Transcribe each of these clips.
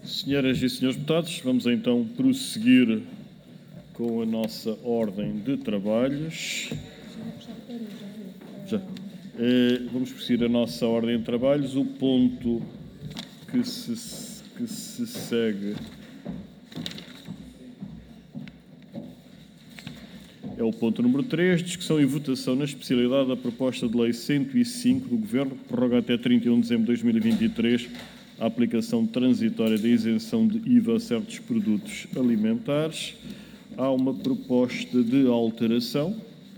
Senhoras e senhores deputados, vamos então prosseguir com a nossa ordem de trabalhos. Vamos prosseguir a nossa ordem de trabalhos. O ponto que se segue é o ponto número 3, discussão e votação na especialidade da proposta de lei 105 do Governo, que prorroga até 31 de dezembro de 2023 a aplicação transitória da isenção de IVA a certos produtos alimentares. Há uma proposta de alteração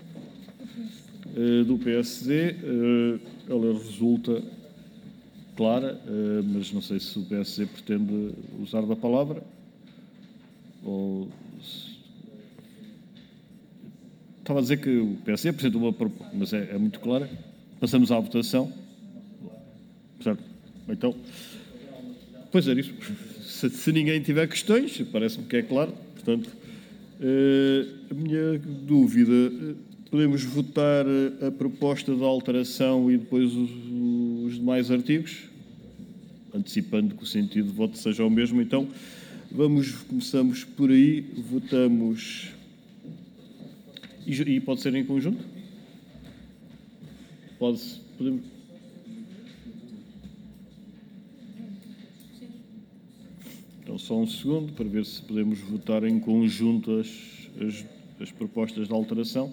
do PSD. Ela resulta clara, mas não sei se o PSD pretende usar da palavra ou... Estava a dizer que o PSD apresenta uma proposta, mas é muito clara. Passamos à votação. Certo? Então, pois é isso. Se ninguém tiver questões, parece-me que é claro. Portanto, a minha dúvida, podemos votar a proposta de alteração e depois os demais artigos? Antecipando que o sentido de voto seja o mesmo. Então, começamos por aí, votamos... E pode ser em conjunto? Podemos... Então, só um segundo para ver se podemos votar em conjunto as propostas de alteração.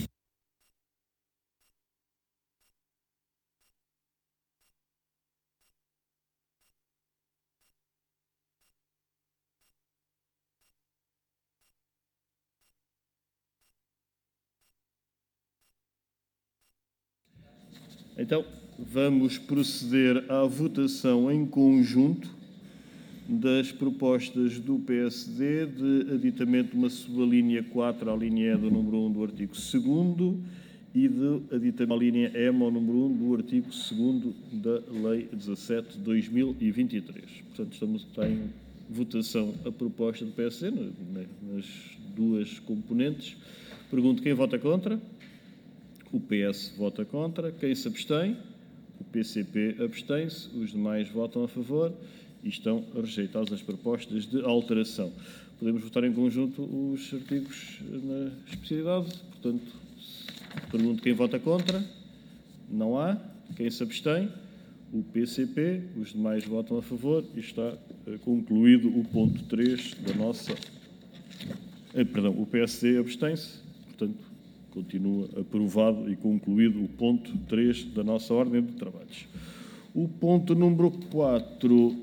Então, vamos proceder à votação em conjunto das propostas do PSD de aditamento de uma subalínea 4 à linha E do número 1 do artigo 2º e de aditamento à linha M ao número 1 do artigo 2º da Lei 17 de 2023. Portanto, estamos em votação a proposta do PSD nas duas componentes. Pergunto quem vota contra. O PS vota contra. Quem se abstém? O PCP abstém-se. Os demais votam a favor e estão rejeitadas as propostas de alteração. Podemos votar em conjunto os artigos na especialidade. Portanto, pergunto quem vota contra. Não há. Quem se abstém? O PCP. Os demais votam a favor e está concluído o ponto 3 da nossa... o PSD abstém-se. Portanto, continua aprovado e concluído o ponto 3 da nossa ordem de trabalhos. O ponto número 4,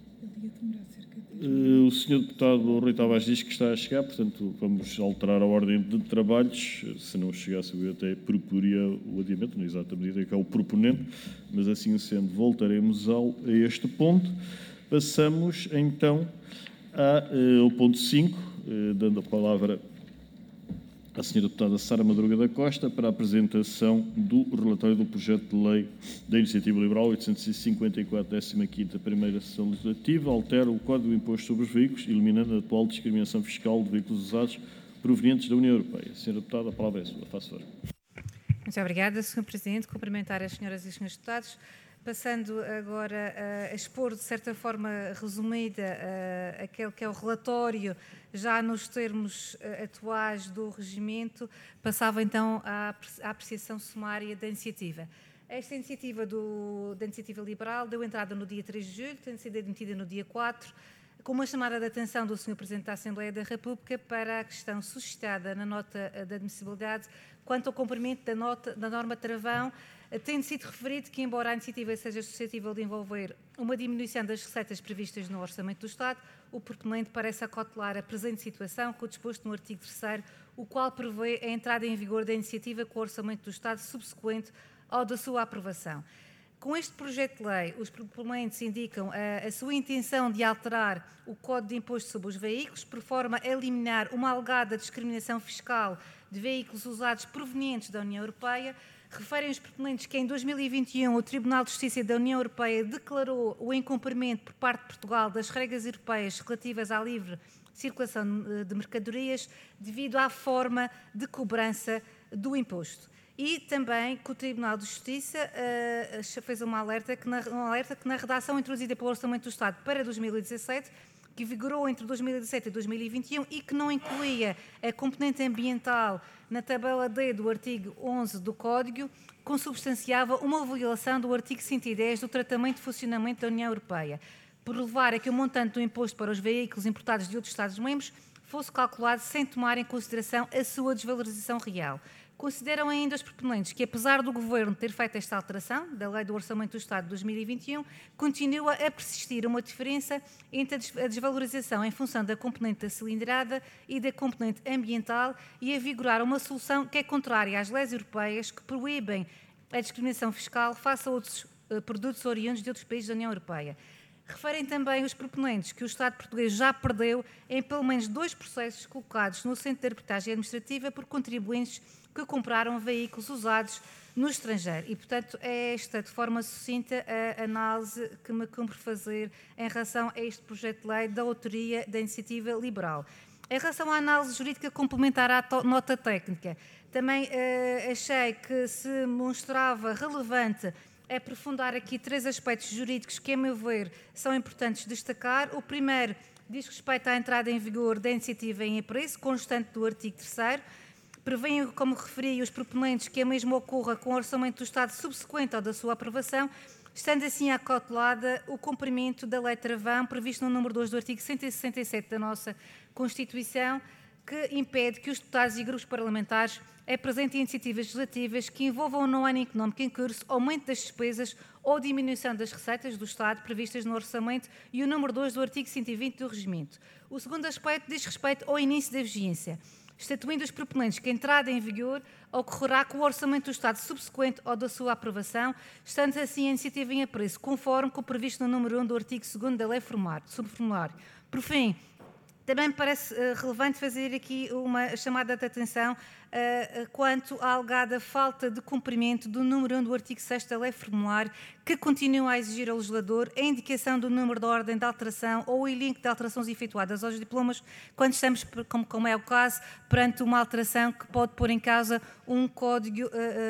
o Sr. Deputado Rui Tavares diz que está a chegar, portanto vamos alterar a ordem de trabalhos. Se não chegasse, eu até proporia o adiamento, na exata medida que é o proponente, mas assim sendo, voltaremos a este ponto. Passamos então ao ponto 5, dando a palavra à Sra. Deputada Sara Madruga da Costa para a apresentação do relatório do projeto de lei da Iniciativa Liberal 854, 15ª primeira sessão legislativa, altera o Código do Imposto sobre os Veículos, eliminando a atual discriminação fiscal de veículos usados provenientes da União Europeia. Sra. Deputada, a palavra é sua. Faça favor. Muito obrigada, Sr. Presidente. Cumprimentar as senhoras e senhores deputados. Passando agora a expor, de certa forma resumida, aquele que é o relatório, já nos termos atuais do regimento, passava então à apreciação sumária da iniciativa. Esta iniciativa da Iniciativa Liberal deu entrada no dia 3 de julho, tem sido admitida no dia 4, com uma chamada de atenção do Sr. Presidente da Assembleia da República para a questão suscitada na nota de admissibilidade quanto ao cumprimento da norma travão, tendo sido referido que, embora a iniciativa seja suscetível de envolver uma diminuição das receitas previstas no Orçamento do Estado, o proponente parece acautelar a presente situação com o disposto no artigo 3º, o qual prevê a entrada em vigor da iniciativa com o Orçamento do Estado subsequente ao da sua aprovação. Com este projeto de lei, os proponentes indicam a sua intenção de alterar o Código de Imposto sobre os Veículos, por forma a eliminar uma alegada discriminação fiscal de veículos usados provenientes da União Europeia. Referem os proponentes que em 2021 o Tribunal de Justiça da União Europeia declarou o incumprimento por parte de Portugal das regras europeias relativas à livre circulação de mercadorias devido à forma de cobrança do imposto. e também que o Tribunal de Justiça fez um alerta que na redação introduzida pelo Orçamento do Estado para 2017, que vigorou entre 2017 e 2021 e que não incluía a componente ambiental na tabela D do artigo 11 do Código, consubstanciava uma violação do artigo 110 do Tratamento de Funcionamento da União Europeia, por levar a que o montante do imposto para os veículos importados de outros Estados-membros fosse calculado sem tomar em consideração a sua desvalorização real. Consideram ainda os proponentes que, apesar do Governo ter feito esta alteração da Lei do Orçamento do Estado de 2021, continua a persistir uma diferença entre a desvalorização em função da componente da cilindrada e da componente ambiental e a vigorar uma solução que é contrária às leis europeias que proíbem a discriminação fiscal face a outros produtos oriundos de outros países da União Europeia. Referem também os proponentes que o Estado português já perdeu em pelo menos 2 processos colocados no Centro de Arbitragem Administrativa por contribuintes que compraram veículos usados no estrangeiro. E, portanto, é esta, de forma sucinta, a análise que me cumpre fazer em relação a este projeto de lei da autoria da Iniciativa Liberal. Em relação à análise jurídica complementar à nota técnica, também achei que se mostrava relevante aprofundar aqui 3 aspectos jurídicos que, a meu ver, são importantes destacar. O primeiro diz respeito à entrada em vigor da iniciativa em apreço, constante do artigo 3º. Prevêem, como referi, os proponentes que a mesma ocorra com o orçamento do Estado subsequente ao da sua aprovação, estando assim acautelada o cumprimento da lei travão prevista no número 2 do artigo 167 da nossa Constituição, que impede que os deputados e grupos parlamentares apresentem iniciativas legislativas que envolvam no ano económico em curso aumento das despesas ou diminuição das receitas do Estado previstas no orçamento e o número 2 do artigo 120 do Regimento. O segundo aspecto diz respeito ao início da vigência, estatuindo os proponentes que a entrada em vigor ocorrerá com o orçamento do Estado subsequente ao da sua aprovação, estando assim a iniciativa em apreço, conforme com o previsto no número 1 do artigo 2º da Lei Subformulário. Por fim, também me parece relevante fazer aqui uma chamada de atenção quanto à alegada falta de cumprimento do número 1 do artigo 6º da Lei Formulário, que continua a exigir ao legislador a indicação do número de ordem de alteração ou o elenco de alterações efetuadas aos diplomas, quando estamos, como é o caso, perante uma alteração que pode pôr em causa um código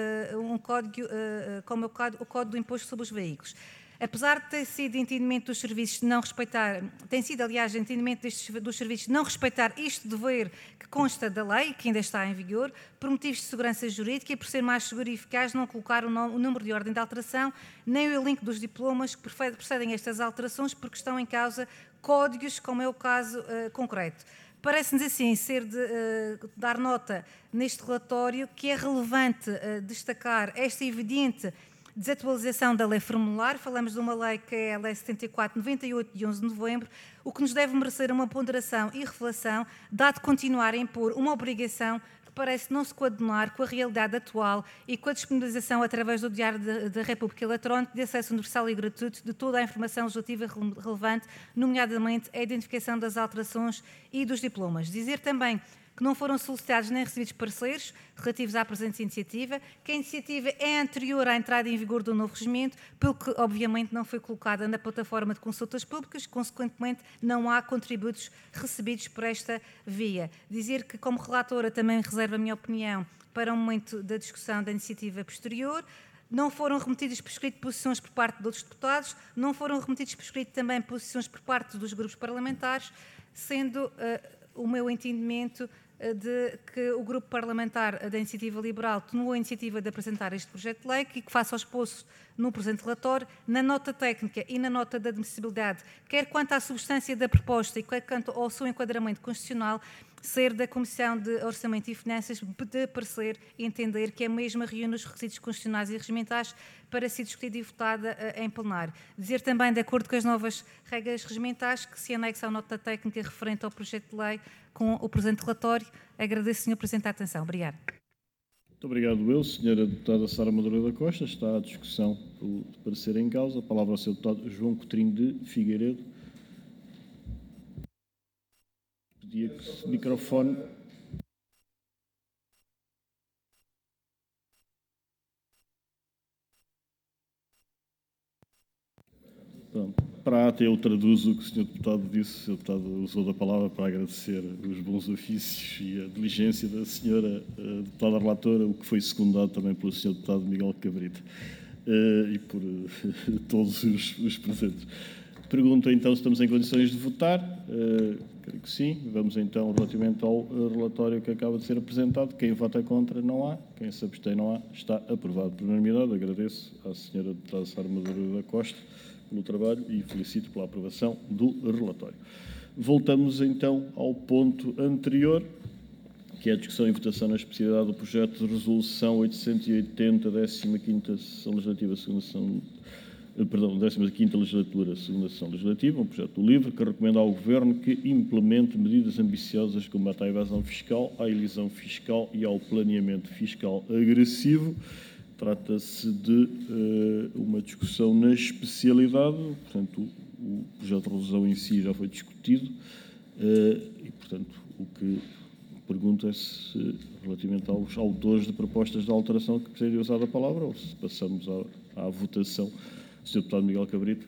como é o Código do Imposto sobre os Veículos. Apesar de ter sido entendimento dos serviços de não respeitar, tem sido, aliás, entendimento dos serviços de não respeitar este dever que consta da lei, que ainda está em vigor, por motivos de segurança jurídica e por ser mais seguro e eficaz não colocar o número de ordem de alteração, nem o elenco dos diplomas que procedem a estas alterações, porque estão em causa códigos, como é o caso concreto. Parece-nos assim ser de dar nota neste relatório que é relevante destacar esta evidente desatualização da lei formular. Falamos de uma lei que é a Lei 74/98 de 11 de novembro, o que nos deve merecer uma ponderação e reflexão, dado continuar a impor uma obrigação que parece não se coadunar com a realidade atual e com a disponibilização através do Diário da República Eletrónico de acesso universal e gratuito de toda a informação legislativa relevante, nomeadamente a identificação das alterações e dos diplomas. Dizer também que não foram solicitados nem recebidos pareceres relativos à presente iniciativa, que a iniciativa é anterior à entrada em vigor do novo regimento, pelo que, obviamente, não foi colocada na plataforma de consultas públicas, consequentemente, não há contributos recebidos por esta via. Dizer que, como relatora, também reservo a minha opinião para o momento da discussão da iniciativa posterior. Não foram remetidas por escrito posições por parte de outros deputados, não foram remetidas por escrito também posições por parte dos grupos parlamentares, sendo o meu entendimento de que o grupo parlamentar da Iniciativa Liberal tomou a iniciativa de apresentar este projeto de lei e que faça o exposto no presente relatório, na nota técnica e na nota de admissibilidade, quer quanto à substância da proposta e quer quanto ao seu enquadramento constitucional, ser da Comissão de Orçamento e Finanças de parecer e entender que a mesma reúne os requisitos constitucionais e regimentais para ser discutida e votada em plenário. Dizer também, de acordo com as novas regras regimentais, que se anexa à nota técnica referente ao projeto de lei com o presente relatório. Agradeço, Sr. Presidente, a atenção. Obrigada. Muito obrigado, eu. Senhora Deputada Sara Madureira da Costa, está a discussão do parecer em causa. A palavra ao Sr. Deputado João Coutinho de Figueiredo. Pedia que o microfone... Pronto. prata, eu traduzo o que o Sr. Deputado disse. O Sr. Deputado usou da palavra para agradecer os bons ofícios e a diligência da Sra. Deputada Relatora, o que foi secundado também pelo Sr. Deputado Miguel Cabrita e por todos os presentes. Pergunto então se estamos em condições de votar. Creio que sim. Vamos então, relativamente ao relatório que acaba de ser apresentado. Quem vota contra, não há. Quem se abstém, não há. Está aprovado por unanimidade. Agradeço à Sra. Deputada Sara Madeira da Costa pelo trabalho e felicito pela aprovação do relatório. Voltamos então ao ponto anterior, que é a discussão e votação na especialidade do projeto de resolução 880, 15ª Sessão Legislativa, 15ª Legislatura, 2ª Sessão Legislativa, um projeto do LIVRE, que recomenda ao Governo que implemente medidas ambiciosas de combate à evasão fiscal, à elisão fiscal e ao planeamento fiscal agressivo. Trata-se de uma discussão na especialidade, portanto, o projeto de resolução em si já foi discutido e, portanto, o que pergunto é se, relativamente aos autores de propostas de alteração, que precisam usar a palavra ou se passamos à votação. Sr. Deputado Miguel Cabrita.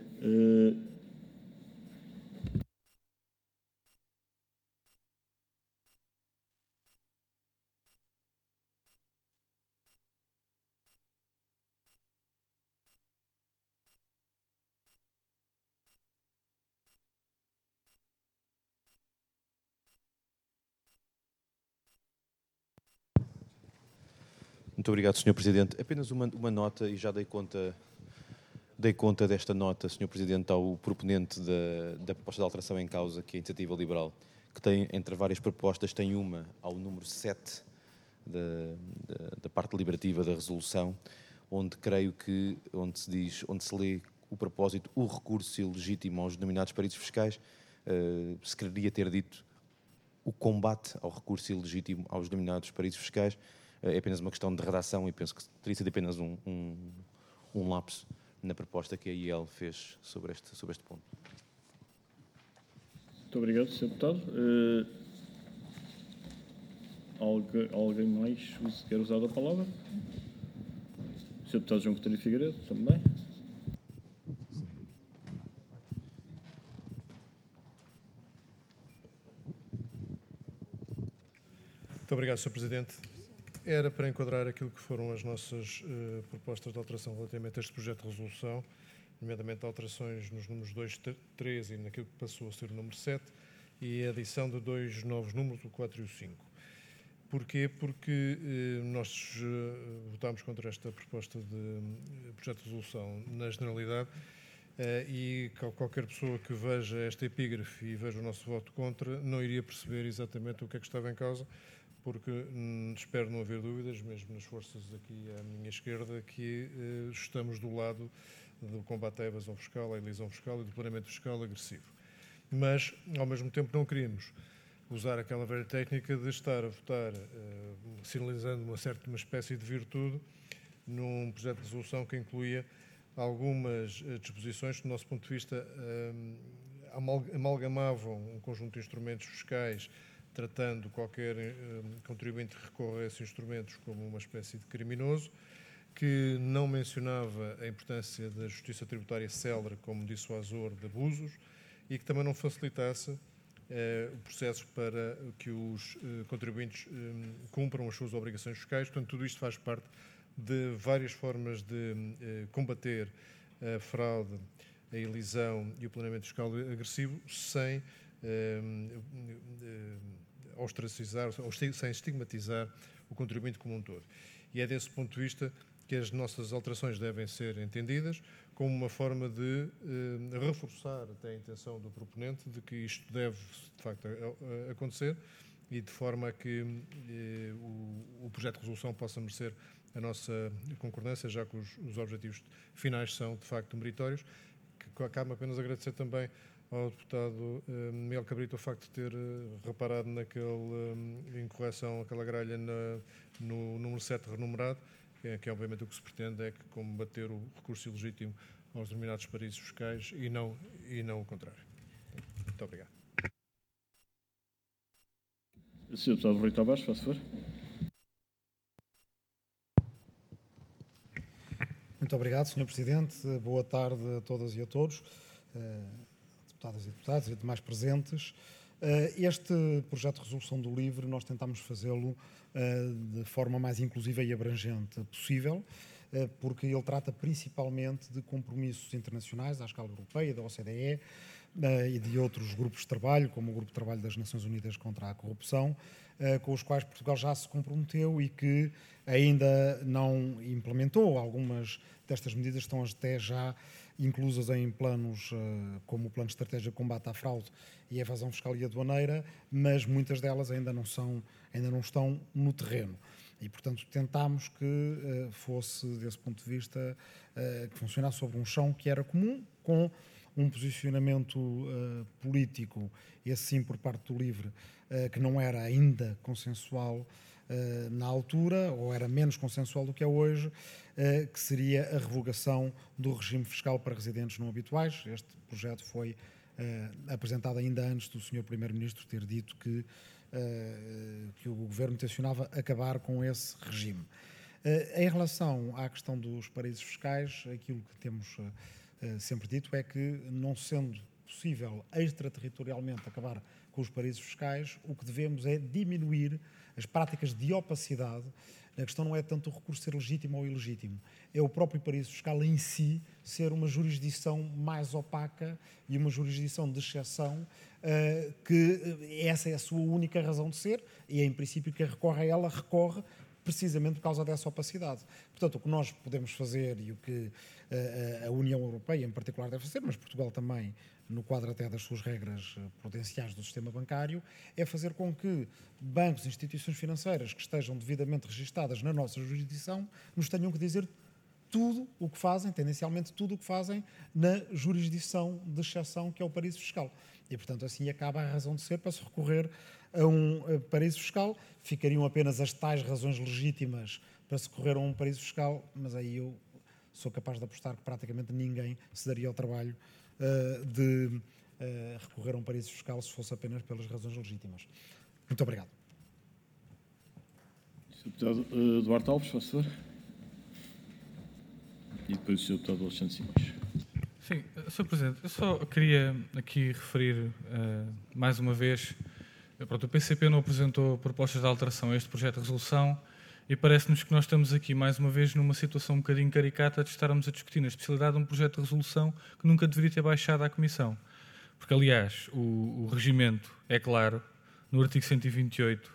Muito obrigado, Sr. Presidente. Apenas uma nota, e já dei conta desta nota, Sr. Presidente, ao proponente da proposta de alteração em causa, que é a Iniciativa Liberal, que tem, entre várias propostas, tem uma ao número 7 da parte deliberativa da resolução, onde creio que, onde se lê o propósito, o recurso ilegítimo aos denominados paraísos fiscais, se quereria ter dito o combate ao recurso ilegítimo aos denominados paraísos fiscais. É apenas uma questão de redação e penso que teria sido apenas um lapso na proposta que a IEL fez sobre este ponto. Muito obrigado, Sr. Deputado. Alguém mais quer usar a palavra? Sr. Deputado João Coutinho Figueiredo, também. Muito obrigado, Sr. Presidente. Era para enquadrar aquilo que foram as nossas propostas de alteração relativamente a este projeto de resolução, nomeadamente alterações nos números 2, 3 e naquilo que passou a ser o número 7 e a adição de 2 novos números, o 4 e o 5. Porquê? Porque nós votámos contra esta proposta de projeto de resolução na generalidade e qualquer pessoa que veja esta epígrafe e veja o nosso voto contra não iria perceber exatamente o que é que estava em causa, porque espero não haver dúvidas, mesmo nas forças aqui à minha esquerda, que estamos do lado do combate à evasão fiscal, à elisão fiscal e do planeamento fiscal agressivo. Mas, ao mesmo tempo, não queríamos usar aquela velha técnica de estar a votar, sinalizando uma espécie de virtude, num projeto de resolução que incluía algumas disposições que, do nosso ponto de vista, amalgamavam um conjunto de instrumentos fiscais, tratando qualquer contribuinte que recorra a esses instrumentos como uma espécie de criminoso, que não mencionava a importância da justiça tributária célere como dissuasor de abusos e que também não facilitasse processos para que os contribuintes cumpram as suas obrigações fiscais. Portanto, tudo isto faz parte de várias formas de combater a fraude, a elisão e o planeamento fiscal agressivo sem ostracizar, ou sem estigmatizar o contribuinte como um todo. E é desse ponto de vista que as nossas alterações devem ser entendidas como uma forma de reforçar até a intenção do proponente de que isto deve, de facto, acontecer e de forma a que o projeto de resolução possa merecer a nossa concordância, já que os objetivos finais são, de facto, meritórios. Que cabe apenas agradecer também ao deputado Miguel Cabrita o facto de ter reparado em correção aquela gralha no número 7 renumerado, que obviamente o que se pretende é combater o recurso ilegítimo aos denominados paraísos fiscais e não o contrário. Muito obrigado. Sr. Deputado Rui Tavares, faz favor. Muito obrigado, Sr. Presidente. Boa tarde a todas e a todos. deputadas e deputados e demais presentes. Este projeto de resolução do LIVRE nós tentámos fazê-lo de forma mais inclusiva e abrangente possível, porque ele trata principalmente de compromissos internacionais à escala europeia, da OCDE e de outros grupos de trabalho, como o Grupo de Trabalho das Nações Unidas contra a Corrupção, com os quais Portugal já se comprometeu e que ainda não implementou. Algumas destas medidas estão até já inclusas em planos como o Plano de Estratégia de Combate à Fraude e à Evasão Fiscal e Aduaneira, mas muitas delas ainda não estão no terreno. E, portanto, tentámos que fosse, desse ponto de vista, que funcionasse sobre um chão que era comum, com um posicionamento político, esse sim por parte do LIVRE, que não era ainda consensual na altura, ou era menos consensual do que é hoje, que seria a revogação do regime fiscal para residentes não habituais. Este projeto foi apresentado ainda antes do Sr. Primeiro-Ministro ter dito que o Governo tencionava acabar com esse regime. Em relação à questão dos paraísos fiscais, aquilo que temos sempre dito é que, não sendo possível extraterritorialmente acabar com os paraísos fiscais, o que devemos é diminuir as práticas de opacidade. A questão não é tanto o recurso ser legítimo ou ilegítimo, é o próprio paraíso fiscal em si ser uma jurisdição mais opaca e uma jurisdição de exceção, que essa é a sua única razão de ser, e em princípio quem recorre a ela recorre precisamente por causa dessa opacidade. Portanto, o que nós podemos fazer e o que a União Europeia em particular deve fazer, mas Portugal também, no quadro até das suas regras prudenciais do sistema bancário, é fazer com que bancos e instituições financeiras que estejam devidamente registadas na nossa jurisdição nos tenham que dizer tudo o que fazem, tendencialmente tudo o que fazem, na jurisdição de exceção que é o paraíso fiscal. E, portanto, assim acaba a razão de ser para se recorrer a um paraíso fiscal. Ficariam apenas as tais razões legítimas para se recorrer a um paraíso fiscal, mas aí eu sou capaz de apostar que praticamente ninguém se daria ao trabalho de recorrer a um paraíso fiscal se fosse apenas pelas razões legítimas. Muito obrigado. Sr. Deputado Duarte Alves, por favor. E depois o Sr. Deputado Alexandre Simões. Sim, Sr. Presidente, eu só queria aqui referir mais uma vez, pronto, o PCP não apresentou propostas de alteração a este projeto de resolução e parece-nos que nós estamos aqui mais uma vez numa situação um bocadinho caricata de estarmos a discutir na especialidade de um projeto de resolução que nunca deveria ter baixado à Comissão. Porque, aliás, o regimento é claro, no artigo 128,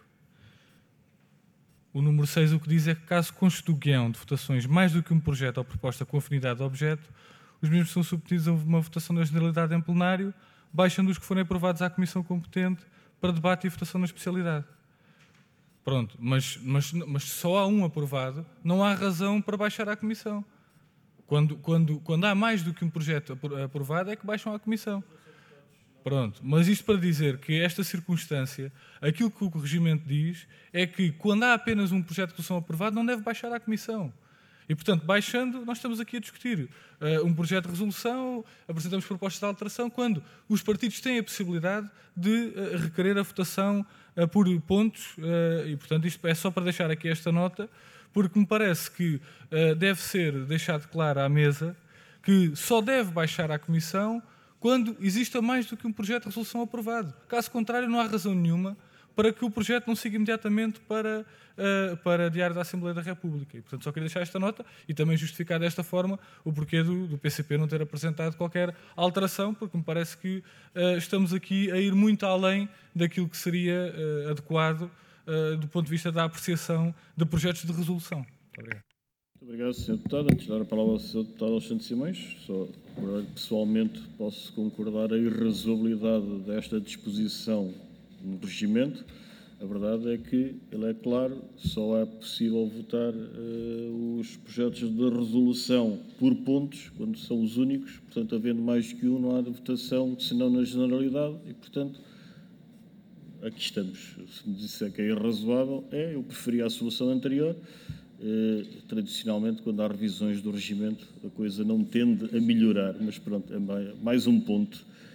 o número 6 o que diz é que caso conste do guião de votações mais do que um projeto ou proposta com afinidade de objeto, os mesmos são submetidos a uma votação da generalidade em plenário, baixando os que forem aprovados à Comissão competente para debate e votação na especialidade. Pronto, mas só há um aprovado, não há razão para baixar à Comissão. Quando há mais do que um projeto aprovado é que baixam à Comissão. Pronto, mas isto para dizer que esta circunstância, aquilo que o regimento diz é que quando há apenas um projeto de resolução aprovado não deve baixar à Comissão. E, portanto, baixando, nós estamos aqui a discutir um projeto de resolução, apresentamos propostas de alteração, quando os partidos têm a possibilidade de requerer a votação por pontos, e, portanto, isto é só para deixar aqui esta nota, porque me parece que deve ser deixado claro à mesa que só deve baixar à Comissão quando exista mais do que um projeto de resolução aprovado. Caso contrário, não há razão nenhuma para que o projeto não siga imediatamente para Diário da Assembleia da República. E, portanto, só queria deixar esta nota e também justificar desta forma o porquê do PCP não ter apresentado qualquer alteração, porque me parece que estamos aqui a ir muito além daquilo que seria adequado do ponto de vista da apreciação de projetos de resolução. Muito obrigado. Muito obrigado, Sr. Deputado. Antes de dar a palavra ao Sr. Deputado Alexandre Simões, só pessoalmente posso concordar a irrazoabilidade desta disposição no regimento. A verdade é que ele é claro, só é possível votar os projetos de resolução por pontos, quando são os únicos. Portanto, havendo mais que um, não há de votação, senão na generalidade. E, portanto, aqui estamos. Se me disser que é irrazoável, eu preferia a solução anterior. Tradicionalmente, quando há revisões do regimento, a coisa não tende a melhorar, mas pronto, é mais um ponto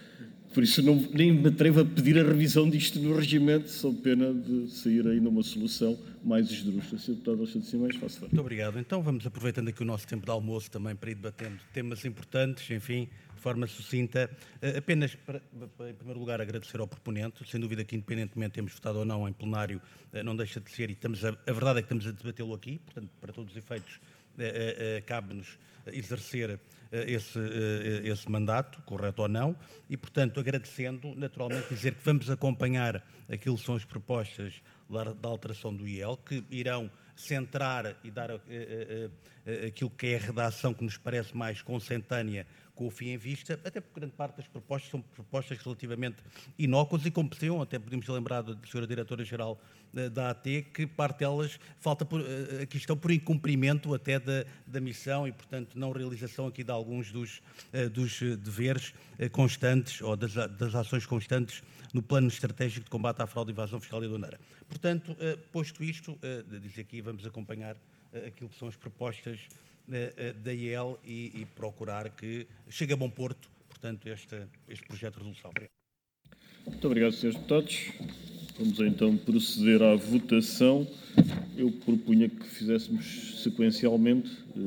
Por isso nem me atrevo a pedir a revisão disto no regimento, sob pena de sair ainda uma solução mais esdrúxula. Sr. Deputado Alexandre Simões, faço favor. Muito obrigado. Então vamos aproveitando aqui o nosso tempo de almoço também para ir debatendo temas importantes, enfim, de forma sucinta. Apenas, em primeiro lugar, agradecer ao proponente. Sem dúvida que, independentemente de termos votado ou não em plenário, não deixa de ser, e a verdade é que estamos a debatê-lo aqui, portanto, para todos os efeitos, cabe-nos exercer esse mandato, correto ou não, e, portanto, agradecendo, naturalmente, dizer que vamos acompanhar aquilo que são as propostas da alteração do IEL, que irão centrar e dar aquilo que é a redação que nos parece mais consentânea com o fim em vista, até porque grande parte das propostas são propostas relativamente inócuas e como podiam, até podemos lembrar da Sra. Diretora-Geral da AT, que parte delas aqui estão por incumprimento até da missão e, portanto, não realização aqui de alguns dos deveres constantes ou das ações constantes no plano estratégico de combate à fraude, evasão fiscal e aduaneira. Portanto, posto isto, diz aqui, vamos acompanhar aquilo que são as propostas da IEL e procurar que chegue a bom porto, portanto, este projeto de resolução. Muito obrigado, Srs. Deputados. Vamos então proceder à votação. Eu propunha que fizéssemos sequencialmente,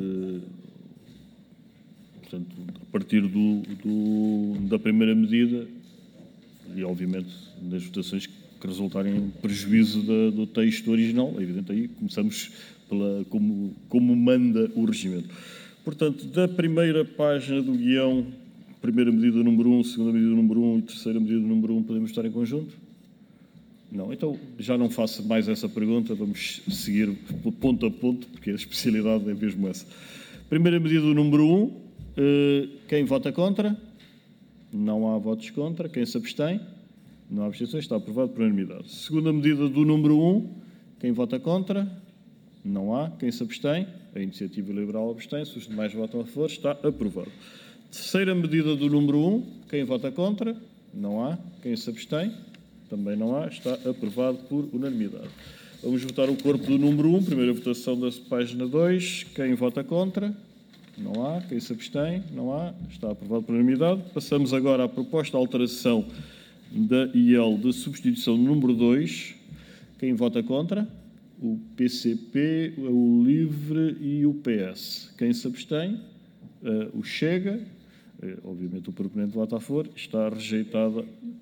portanto, a partir da primeira medida e, obviamente, das votações que resultarem em prejuízo do texto original. É evidente, aí começamos como manda o regimento. Portanto, da primeira página do guião, primeira medida número 1, segunda medida número 1 e terceira medida número 1, podemos estar em conjunto? Não. Então, já não faço mais essa pergunta, vamos seguir ponto a ponto, porque a especialidade é mesmo essa. Primeira medida número 1, quem vota contra? Não há votos contra. Quem se abstém? Não há abstenções, está aprovado por unanimidade. Segunda medida do número 1, quem vota contra? Não há. Quem se abstém? A Iniciativa Liberal abstém-se, os demais votam a favor, está aprovado. Terceira medida do número 1, quem vota contra? Não há. Quem se abstém? Também não há, está aprovado por unanimidade. Vamos votar o corpo do número 1, primeira votação da página 2, quem vota contra? Não há. Quem se abstém? Não há, está aprovado por unanimidade. Passamos agora à proposta de alteração da IEL de substituição número 2, quem vota contra? O PCP, o LIVRE e o PS. Quem se abstém? O Chega. Obviamente o proponente vota a favor. Está rejeitada.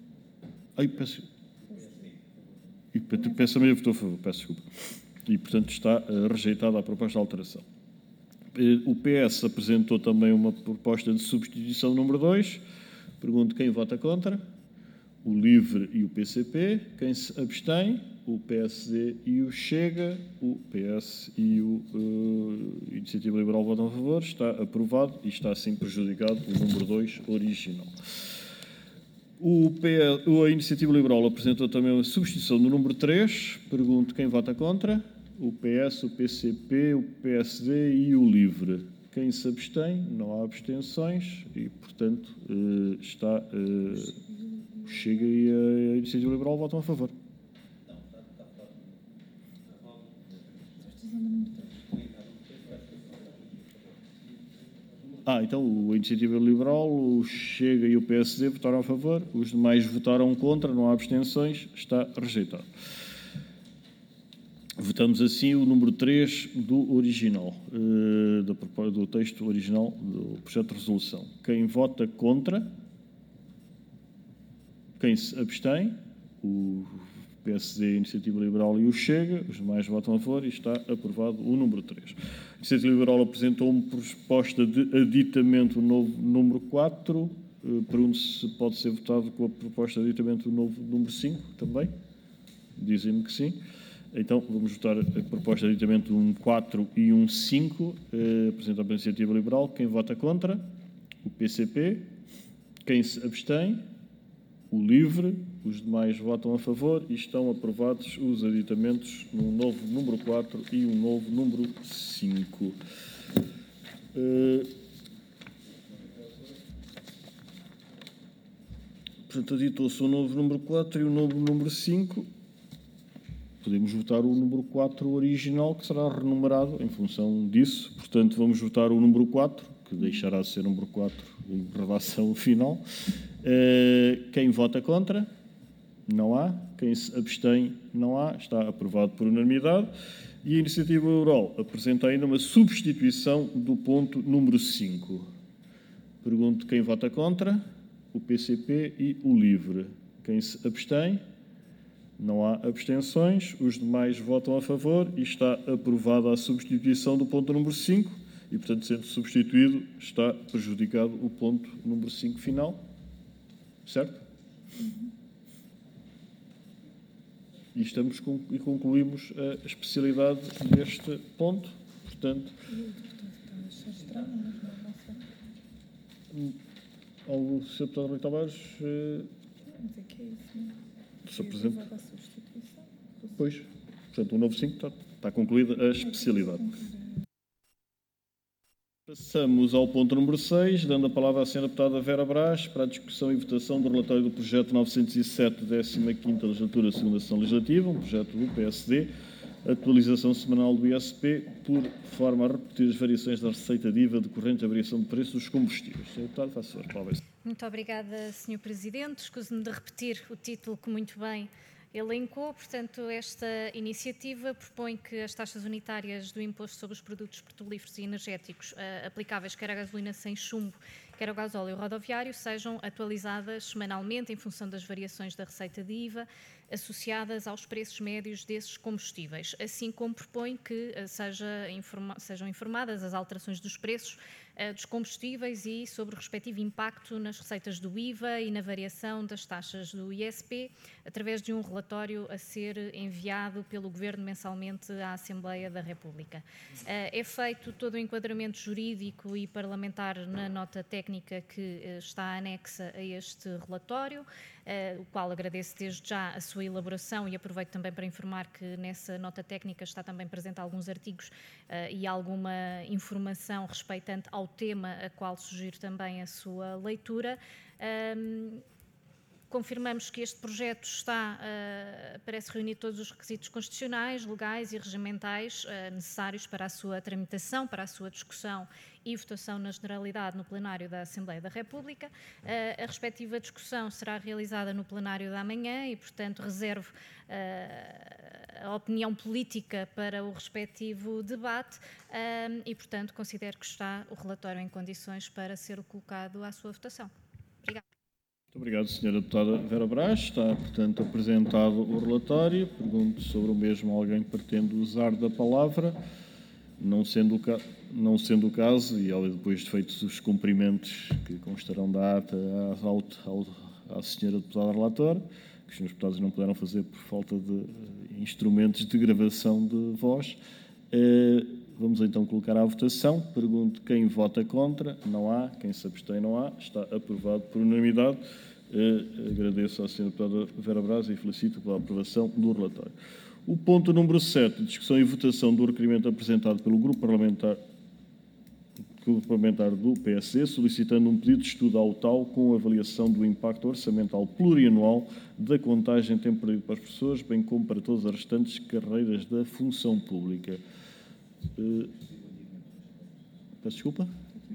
Peço a meia votou a favor. Peço desculpa. E, portanto, está rejeitada a proposta de alteração. O PS apresentou também uma proposta de substituição número 2. Pergunto quem vota contra. O LIVRE e o PCP. Quem se abstém? O PSD e o Chega, o PS e o Iniciativa Liberal votam a favor. Está aprovado e está assim prejudicado o número 2 original. A Iniciativa Liberal apresentou também uma substituição do número 3. Pergunto quem vota contra. O PS, o PCP, o PSD e o LIVRE. Quem se abstém? Não há abstenções e, portanto, está... Chega e a Iniciativa Liberal votam a favor. Então a Iniciativa Liberal, o Chega e o PSD votaram a favor, os demais votaram contra, não há abstenções, está rejeitado. Votamos assim o número 3 do original, do texto original do projeto de resolução. Quem vota contra? Quem se abstém? O PSD, a Iniciativa Liberal e o Chega. Os demais votam a favor e está aprovado o número 3. A Iniciativa Liberal apresentou uma proposta de aditamento novo número 4. Pergunto se pode ser votado com a proposta de aditamento novo número 5 também. Dizem-me que sim. Então, vamos votar a proposta de aditamento 4 e 5, apresentada pela Iniciativa Liberal. Quem vota contra? O PCP. Quem se abstém? O LIVRE, os demais votam a favor e estão aprovados os aditamentos no novo número 4 e um novo número 5. Portanto, aditou-se o novo número 4 e o novo número 5. Podemos votar o número 4 original, que será renumerado em função disso. Portanto, vamos votar o número 4, que deixará de ser número 4 em redação final. Quem vota contra? Não há. Quem se abstém? Não há. Está aprovado por unanimidade. E a Iniciativa Liberal apresenta ainda uma substituição do ponto número 5. Pergunto quem vota contra? O PCP e o LIVRE. Quem se abstém? Não há abstenções. Os demais votam a favor e está aprovada a substituição do ponto número 5 e, portanto, sendo substituído, está prejudicado o ponto número 5 final. Certo? E concluímos a especialidade deste ponto. Portanto, o Sr. Deputado Rui Tavares, Sr. Presidente. Pois, portanto, o novo 5 está concluída a especialidade. Passamos ao ponto número 6, dando a palavra à Sra. Deputada Vera Brás para a discussão e votação do relatório do projeto 907, 15ª legislatura, segunda sessão legislativa, um projeto do PSD, atualização semanal do ISP, por forma a repetir as variações da receita de IVA decorrentes da variação de preços dos combustíveis. Sr. Deputado, faça a palavra. Muito obrigada, Sr. Presidente. Escuso-me de repetir o título que muito bem elencou. Portanto, esta iniciativa propõe que as taxas unitárias do imposto sobre os produtos petrolíferos e energéticos aplicáveis quer à gasolina sem chumbo, quer ao gasóleo rodoviário, sejam atualizadas semanalmente em função das variações da receita de IVA associadas aos preços médios desses combustíveis, assim como propõe que sejam informadas as alterações dos preços dos combustíveis e sobre o respectivo impacto nas receitas do IVA e na variação das taxas do ISP, através de um relatório a ser enviado pelo Governo mensalmente à Assembleia da República. É feito todo o enquadramento jurídico e parlamentar na nota técnica que está anexa a este relatório, o qual agradeço desde já a sua elaboração e aproveito também para informar que nessa nota técnica está também presente alguns artigos e alguma informação respeitante ao tema a qual sugiro também a sua leitura. Confirmamos que este projeto parece reunir todos os requisitos constitucionais, legais e regimentais necessários para a sua tramitação, para a sua discussão e votação na generalidade no plenário da Assembleia da República. A respectiva discussão será realizada no plenário da manhã e, portanto, reservo a opinião política para o respectivo debate e, portanto, considero que está o relatório em condições para ser colocado à sua votação. Obrigada. Muito obrigado, Sra. Deputada Vera Brás. Está, portanto, apresentado o relatório. Pergunto sobre o mesmo alguém pretende usar da palavra. Não sendo o caso, e depois de feitos os cumprimentos que constarão da ata à Sra. Deputada Relatora, que os Srs. Deputados não puderam fazer por falta de instrumentos de gravação de voz, vamos então colocar à votação. Pergunto quem vota contra. Não há. Quem se abstém, não há. Está aprovado por unanimidade. Agradeço à Sra. Deputada Vera Brás e felicito pela aprovação do relatório. O ponto número 7, discussão e votação do requerimento apresentado pelo Grupo Parlamentar do PSD, solicitando um pedido de estudo ao TAU com avaliação do impacto orçamental plurianual da contagem temporária para as pessoas, bem como para todas as restantes carreiras da função pública. Peço desculpa?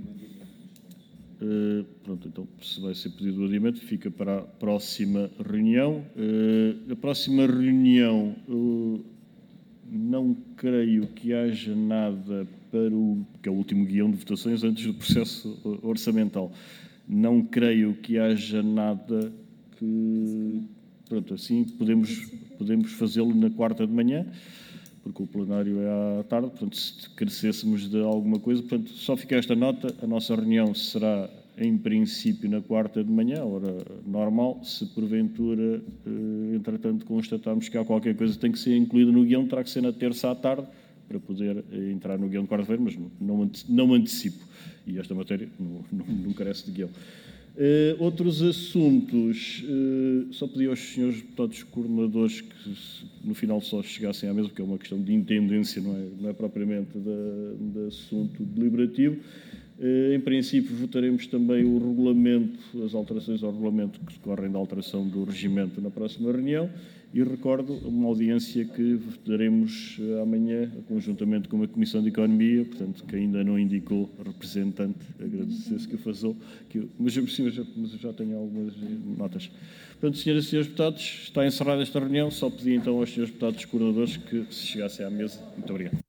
Pronto, então, se vai ser pedido o adiamento, fica para a próxima reunião. A próxima reunião, não creio que haja nada que é o último guião de votações antes do processo orçamental. Não creio que haja nada que... Pronto, assim podemos fazê-lo na quarta de manhã, porque o plenário é à tarde, portanto, se carecêssemos de alguma coisa, portanto, só fica esta nota, a nossa reunião será, em princípio, na quarta de manhã, hora normal. Se porventura, entretanto, constatarmos que há qualquer coisa que tem que ser incluída no guião, terá que ser na terça à tarde, para poder entrar no guião de quarta-feira, mas não antecipo. E esta matéria não carece de guião. Outros assuntos, só pedi aos senhores deputados coordenadores que no final só chegassem à mesa, porque é uma questão de intendência, não é propriamente de assunto deliberativo. Em princípio, votaremos também o regulamento, as alterações ao regulamento que decorrem da alteração do regimento na próxima reunião E recordo uma audiência que daremos amanhã, conjuntamente com a Comissão de Economia, portanto, que ainda não indicou representante, agradecer-se que o façou, mas eu já tenho algumas notas. Portanto, senhoras e senhores deputados, está encerrada esta reunião, só pedi então aos senhores deputados coordenadores que se chegassem à mesa. Muito obrigado.